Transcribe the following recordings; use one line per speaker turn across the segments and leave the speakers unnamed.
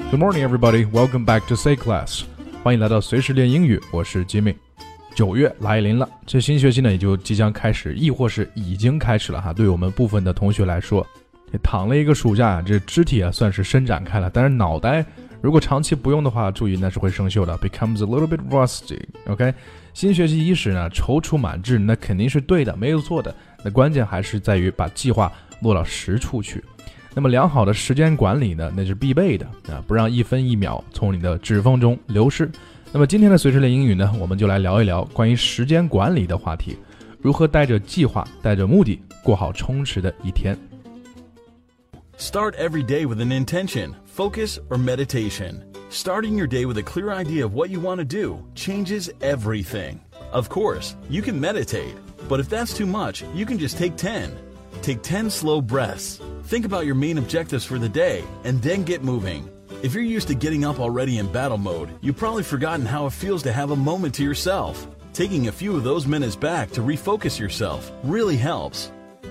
Good morning, everybody. Welcome back to Say Class. 欢迎来到随时练英语，我是 Jimmy。9月来临了，这新学期呢也就即将开始，亦或是已经开始了哈。对于我们部分的同学来说，躺了一个暑假，这肢体啊算是伸展开了，但是脑袋如果长期不用的话，注意那是会生锈的 ，becomes a little bit rusty。OK， 新学期伊始呢，踌躇满志，那肯定是对的，没有错的。那关键还是在于把计划落到实处去。那么良好的时间管理呢，那是必备的啊，不让一分一秒从你的指缝中流失。那么今天的随时练英语呢，我们就来聊一聊关于时间管理的话题，如何带着计划、带着目的过好充实的一天。
Start every day with an intention, focus, or meditation. Starting your day with a clear idea of what you want to do changes everything. Of course, you can meditate, but if that's too much, you can just take 10. Take 10 slow breaths. Think about your main objectives for the day, and then get moving. If you're used to getting up already in battle mode, you've probably forgotten how it feels to have a moment to yourself. Taking a few of those minutes back to refocus yourself really helps.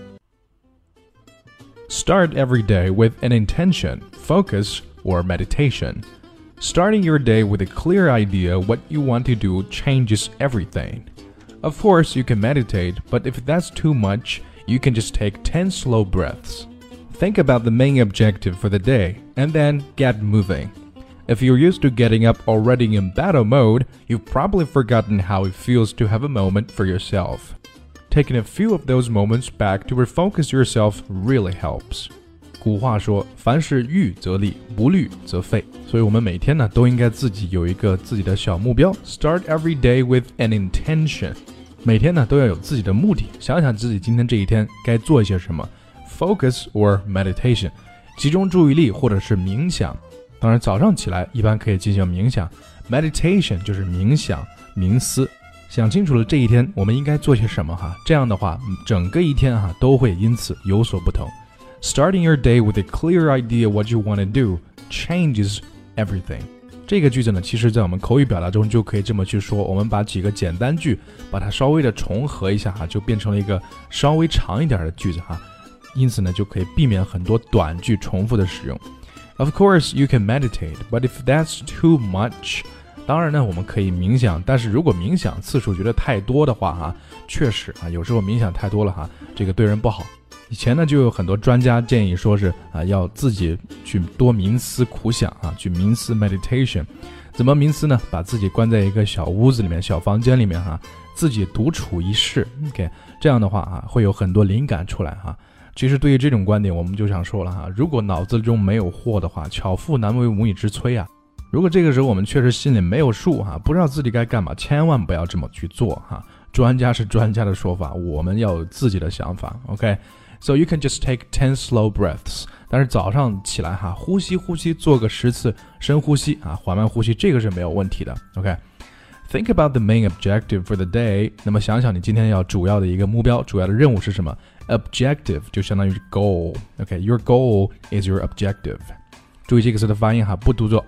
Start every day with an intention, focus, or meditation. Starting your day with a clear idea what you want to do changes everything. Of course, you can meditate, but if that's too much, you can just take 10 slow breaths. Think about the main objective for the day, and then get moving. If you're used to getting up already in battle mode, you've probably forgotten how it feels to have a moment for yourself. Taking a few of those moments back to refocus yourself really helps. 古话说，凡事预则立，不虑则废。所以我们每天呢，都应该自己有一个自己的小目标。Start every day with an intention. 每天呢，都要有自己的目的，想想自己今天这一天该做一些什么。Focus or meditation. 集中注意力或者是冥想。当然，早上起来一般可以进行冥想。Meditation 就是冥想、冥思。想清楚了这一天我们应该做些什么哈，这样的话整个一天哈都会因此有所不同。Starting your day with a clear idea what you want to do changes everything. 这个句子呢，其实在我们口语表达中就可以这么去说，我们把几个简单句把它稍微的重合一下哈，就变成了一个稍微长一点的句子哈，因此呢就可以避免很多短句重复的使用。Of course you can meditate, but if that's too much, 当然呢，我们可以冥想，但是如果冥想次数觉得太多的话哈，确实啊，有时候冥想太多了哈，这个对人不好。以前呢，就有很多专家建议说是啊，要自己去多冥思苦想啊，去冥思 meditation。怎么冥思呢？把自己关在一个小屋子里面、小房间里面哈，自己独处一室。OK， 这样的话啊，会有很多灵感出来哈。其实对于这种观点，我们就想说了哈，如果脑子中没有货的话，巧妇难为无米之炊啊。如果这个时候我们确实心里没有数哈，不知道自己该干嘛，千万不要这么去做哈。专家是专家的说法，我们要有自己的想法。OK，so you can just take 10 slow breaths. 但是早上起来哈，呼吸，做个10次深呼吸啊，缓慢呼吸，这个是没有问题的。OK，think about the main objective for the day. 那么想想你今天要主要的一个目标，主要的任务是什么 ？Objective 就相当于 goal。OK，your goal is your objective. 注意这个词的发音哈，不读作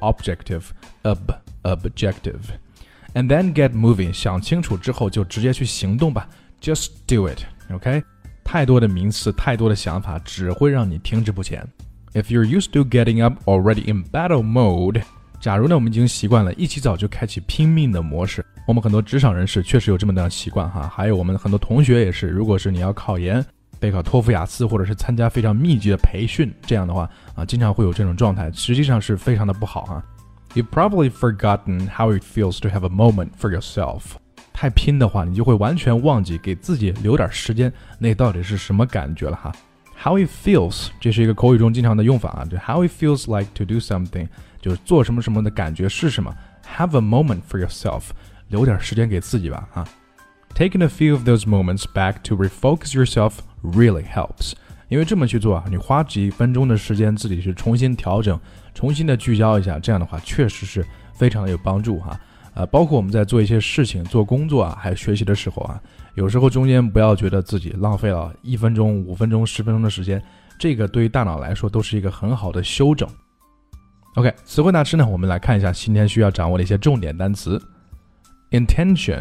objective。And then get moving. 想清楚之后就直接去行动吧。Just do it. OK。太多的名词，太多的想法，只会让你停滞不前。If you're used to getting up already in battle mode, 假如呢我们已经习惯了一起早就开启拼命的模式，我们很多职场人士确实有这么样的习惯哈，还有我们很多同学也是，如果是你要考研、备考托福雅思，或者是参加非常密集的培训，这样的话啊，经常会有这种状态，实际上是非常的不好哈。You've probably forgotten how it feels to have a moment for yourself. 太拼的话，你就会完全忘记给自己留点时间，那到底是什么感觉了哈 ？How it feels， 这是一个口语中经常的用法啊，就 How it feels like to do something， 就是做什么什么的感觉是什么 ？Have a moment for yourself， 留点时间给自己吧啊。Taking a few of those moments back to refocus yourself really helps， 因为这么去做啊，你花几分钟的时间自己去重新调整，重新的聚焦一下，这样的话确实是非常的有帮助哈。包括我们在做一些事情、做工作啊，还有学习的时候啊，有时候中间不要觉得自己浪费了1分钟、5分钟、10分钟的时间，这个对于大脑来说都是一个很好的修整。OK， 词汇大师呢，我们来看一下今天需要掌握的一些重点单词。Intention，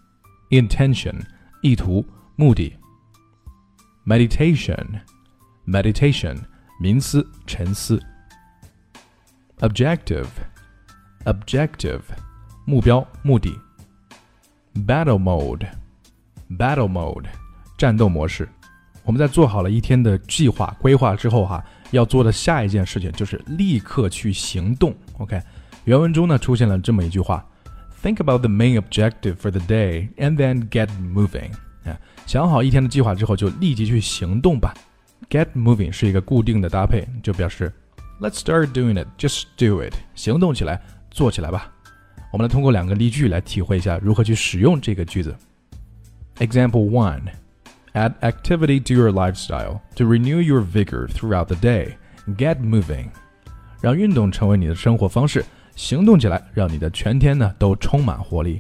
意图、目的。Meditation， 冥思、沉思。 objective 目标目的。battle mode 战斗模式。我们在做好了一天的计划规划之后要做的下一件事情就是立刻去行动。 OK， 原文中呢出现了这么一句话， Think about the main objective for the day and then get moving。 想好一天的计划之后就立即去行动吧。 Get moving 是一个固定的搭配，就表示 Let's start doing it, just do it， 行动起来，做起来吧。我们来通过2个例句来体会一下如何去使用这个句子。 Example 1， Add activity to your lifestyle to renew your vigor throughout the day. Get moving， 让运动成为你的生活方式，行动起来，让你的全天呢都充满活力。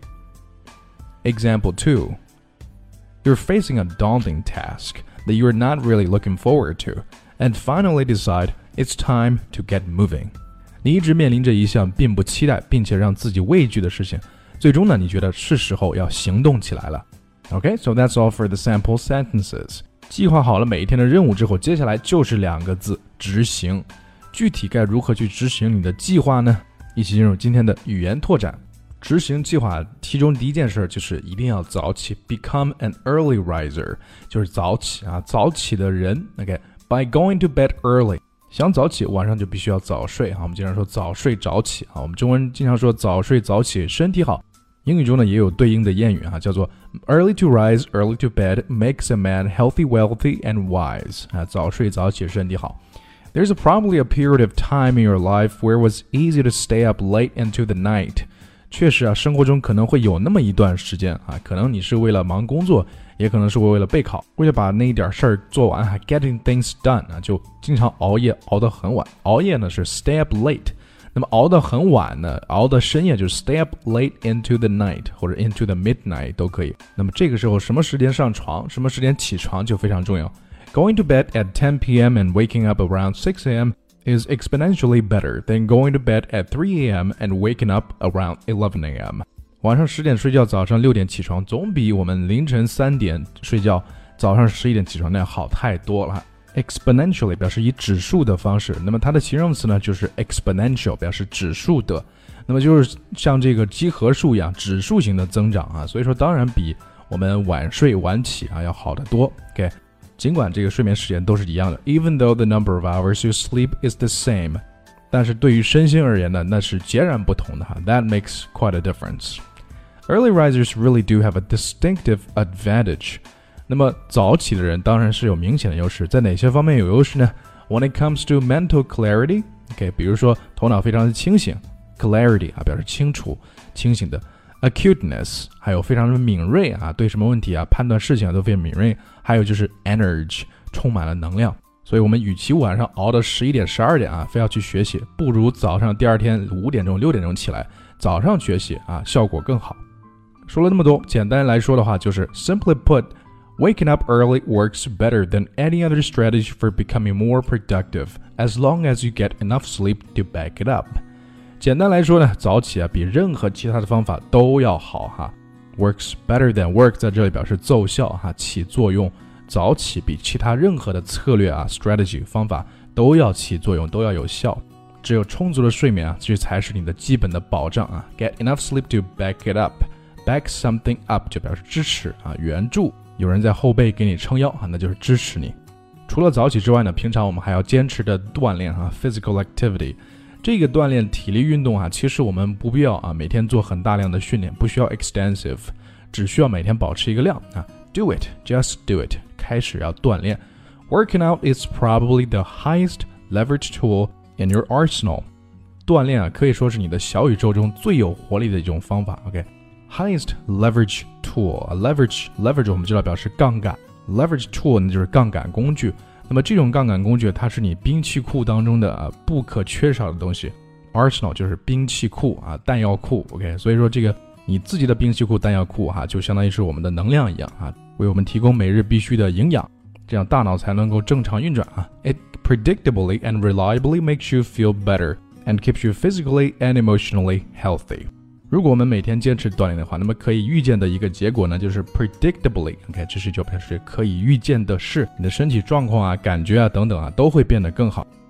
Example 2， You're facing a daunting task that you're not really looking forward to, and finally decide it's time to get moving。 你一直面临着一项并不期待并且让自己畏惧的事情，最终呢你觉得是时候要行动起来了。 Okay, so that's all for the sample sentences。 计划好了每一天的任务之后，接下来就是2个字，执行。具体该如何去执行你的计划呢？一起进入今天的语言拓展。执行计划其中第一件事就是一定要早起 become an early riser， 就是早起早起的人。 OK， by going to bed early， 想早起晚上就必须要早睡我们经常说早睡早起我们中文经常说早睡早起身体好。英语中呢也有对应的谚语叫做 early to rise, early to bed makes a man healthy, wealthy and wise。 早睡早起身体好。There's probably a period of time in your life where it was easy to stay up late into the night。 确实生活中可能会有那么一段时间可能你是为了忙工作，也可能是为了备考，为了把那一点事儿做完getting things done 就经常熬夜熬得很晚。熬夜呢是 stay up late， 那么熬得很晚呢，熬得深夜就是 stay up late into the night 或者 into the midnight 都可以。那么这个时候什么时间上床，什么时间起床就非常重要。Going to bed at 10 p.m. and waking up around 6 a.m. is exponentially better than going to bed at 3 a.m. and waking up around 11 a.m. 晚上10点睡觉，早上6点起床，总比我们凌晨3点睡觉，早上11点起床那样好太多了。Exponentially 表示以指数的方式，那么它的形容词呢就是 exponential， 表示指数的，那么就是像这个几何数一样指数型的增长所以说当然比我们晚睡晚起要好得多。 OK， 尽管这个睡眠时间都是一样的 even though the number of hours you sleep is the same， 但是对于身心而言呢，那是截然不同的That makes quite a difference. Early risers really do have a distinctive advantage。 那么早起的人当然是有明显的优势，在哪些方面有优势呢？ When it comes to mental clarity， OK， 比如说头脑非常的清醒 clarity 表示清楚清醒的。Acuteness 还有非常的敏锐对什么问题判断事情都非常敏锐。还有就是 energy 充满了能量。所以我们与其晚上熬到11点12点非要去学习，不如早上第二天5点钟6点钟起来，早上学习效果更好。说了那么多，简单来说的话就是 Simply put, waking up early works better than any other strategy for becoming more productive, as long as you get enough sleep to back it up。 简单来说呢，早起比任何其他的方法都要好Works better than work 在这里表示奏效起作用。早起比其他任何的策略strategy 方法都要起作用，都要有效。只有充足的睡眠这才是你的基本的保障Get enough sleep to back it up。Back something up 就表示支持援助，有人在后背给你撑腰那就是支持你。除了早起之外呢，平常我们还要坚持的锻炼physical activity。 这个锻炼体力运动其实我们不必要每天做很大量的训练，不需要 extensive， 只需要每天保持一个量Do it, just do it， 开始要锻炼。 Working out is probably the highest leverage tool in your arsenal。 锻炼可以说是你的小宇宙中最有活力的一种方法。 OK，Highest leverage tool， leverage 我们知道表示杠杆， leverage tool 呢就是杠杆工具。那么这种杠杆工具它是你兵器库当中的不可缺少的东西。 Arsenal 就是兵器库弹药库。 OK， 所以说这个你自己的兵器库弹药库就相当于是我们的能量一样为我们提供每日必须的营养，这样大脑才能够正常运转It predictably and reliably makes you feel better and keeps you physically and emotionally healthy。如果我们每天坚持锻炼的话，那么可以预见的一个结果呢，就是 predictably， OK， 这就表示可以预见的是，你的身体状况感觉等等都会变得更好。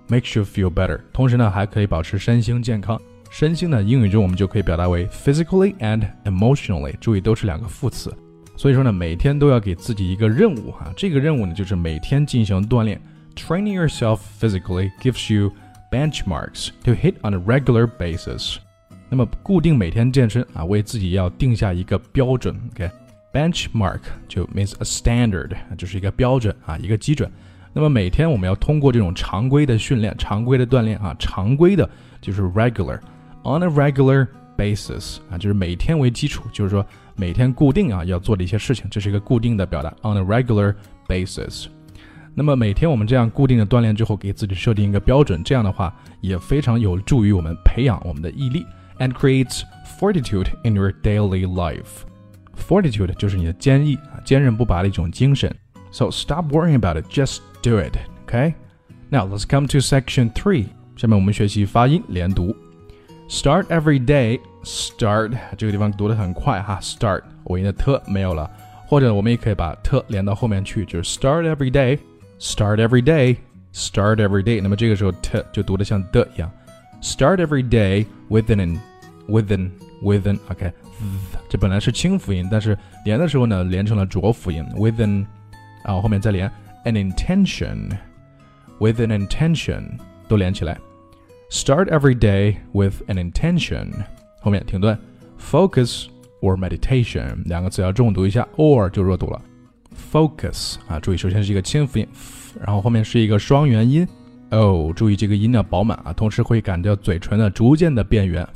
makes you feel better。同时呢，还可以保持身心健康。身心呢，英语中我们就可以表达为 physically and emotionally， 注意都是两个副词。所以说呢，每天都要给自己一个任务哈，这个任务呢就是每天进行锻炼。Training yourself physically gives you benchmarks to hit on a regular basis。那么固定每天健身啊，为自己要定下一个标准。OK，benchmark 就 means a standard， 就是一个标准啊，一个基准。那么每天我们要通过这种常规的训练、常规的锻炼啊，常规的就是 regular。On a regular basis 啊，就是每天为基础，就是说每天固定啊要做的一些事情，这是一个固定的表达 on a regular basis。那么每天我们这样固定的锻炼之后，给自己设定一个标准，这样的话也非常有助于我们培养我们的毅力 and creates fortitude in your daily life。 Fortitude 就是你的坚毅啊，坚韧不拔的一种精神。So stop worrying about it, just do it. Okay? Now let's come to section 3。下面我们学习发音连读。Start every day. Start 这个地方读得很快哈 ，start 尾音的特没有了，或者我们也可以把特连到后面去，就是 start every day, start every day, start every day。那么这个时候特就读得像的一样。Start every day with an OK， 这本来是清辅音，但是连的时候呢，连成了浊辅音 with an 啊，后面再连 an intention with an intention 都连起来。Start every day with an intention， 后面停顿 focus or meditation 两个词要重读一下 or 就弱读了 focus 啊，注意首先是一个清辅音 然后后面是一个双元音 o， 注意这个音要饱满啊，同时会感到嘴唇的逐渐的变圆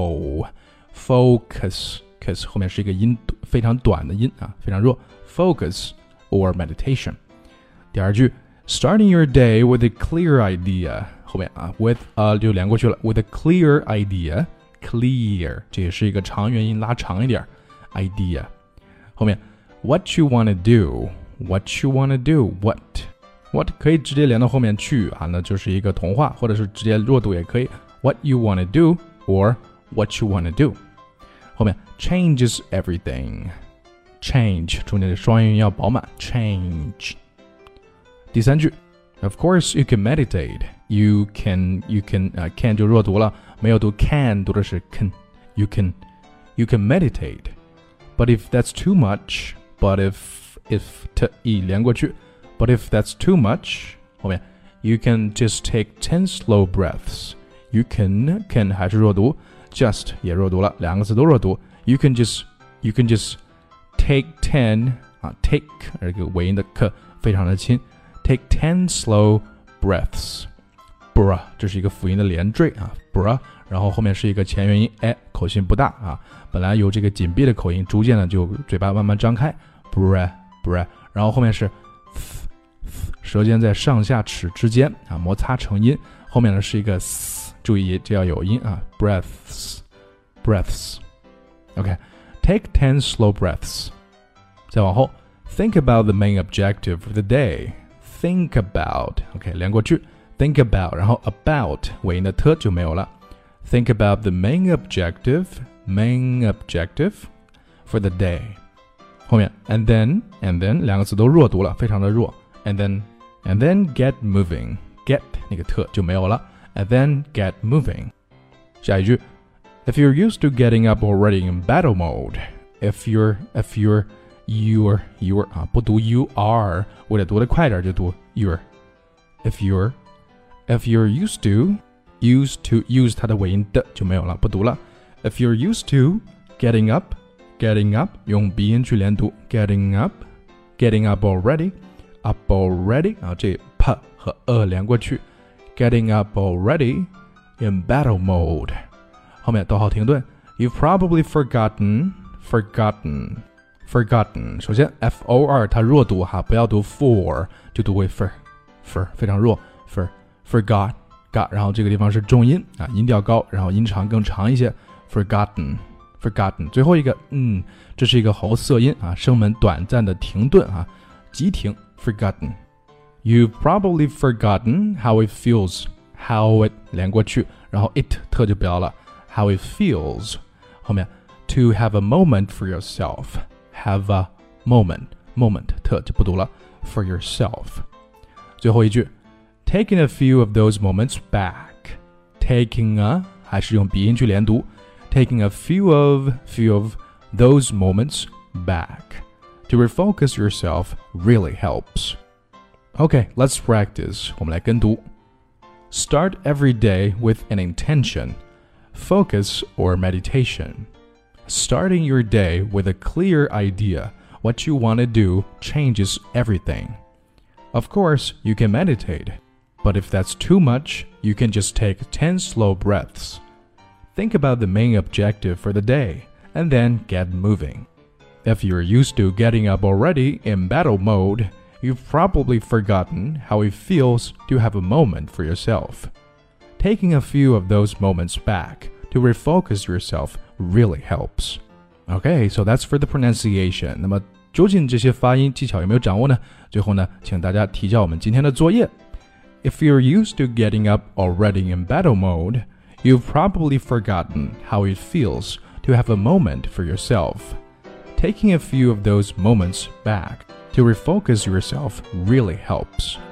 focus 后面是一个音非常短的音啊，非常弱 focus or meditation。 第二句 starting your day with a clear idea， 后面啊 with 就连过去了 with a clear idea， clear 这也是一个长元音拉长一点 idea， 后面 what you want to do what you want to do what 可以直接连到后面去啊，那就是一个同化，或者是直接弱读也可以 what you want to do or what you want to do。 后面 changes everything change 中间的双元音要饱满 change。 第三句 Of course you can meditate you can can 就弱读了，没有读 can 读的是 can you can meditate but if that's too much but if t e 连过去 but if that's too much 后面 you can just take 10 slow breaths you can 还是弱读 just 也弱读了，两个字都弱读 you can just take 10 take 这个尾音的 k 非常的轻 take 10 slow breaths bra 这是一个辅音的连缀啊 bra， 然后后面是一个前元音口型不大啊，本来有这个紧闭的口音，逐渐的就嘴巴慢慢张开 bra， 然后后面是 舌尖在上下齿之间啊摩擦成音，后面呢是一个 注意这要有音啊 breaths OK take 10 slow breaths。 再往后 think about the main objective of the day think about OK 连过去 think about 然后 about 尾音的特就没有了 think about the main objective for the day。 后面 and then 两个字都弱读了，非常的弱 and then get moving get 那个特就没有了 and then get moving。 下一句 If you're used to getting up already in battle mode if you're 不读 you are 为了读得快点就读 you're if you're used to use 它的尾音的就没有了，不读了 if you're used to getting up 用鼻音去连读 getting up already 啊，这 p 和连过去 getting up already in battle mode。 后面逗号停顿 You've probably forgotten 首先 for 它弱读哈，不要读 for 就读为 for 非常弱 forgot 然后这个地方是重音啊，音调高，然后音长更长一些 forgotten。 最后一个这是一个喉塞音啊，声门短暂的停顿啊，急停 forgotten。 You've probably forgotten how it feels how it 连过去，然后 it 特就不要了 how it feels。 后面 to have a moment for yourself have a moment 特就不读了 for yourself。 最后一句 Taking a few of those moments back. Taking a 还是用鼻音去连读 Taking a few of those moments back. To refocus yourself really helps. Okay, let's practice. 我们来跟读 Start every day with an intention, focus or meditation. Starting your day with a clear idea what you want to do changes everything. Of course, you can meditate, but if that's too much, you can just take 10 slow breaths. Think about the main objective for the day, and then get moving. If you're used to getting up already in battle mode, you've probably forgotten how it feels to have a moment for yourself. Taking a few of those moments back to refocus yourself really helps. Okay, so that's for the pronunciation. 那么究竟这些发音技巧有没有掌握呢？最后呢，请大家提交我们今天的作业。If you're used to getting up already in battle mode, you've probably forgotten how it feels to have a moment for yourself. Taking a few of those moments back to refocus yourself really helps.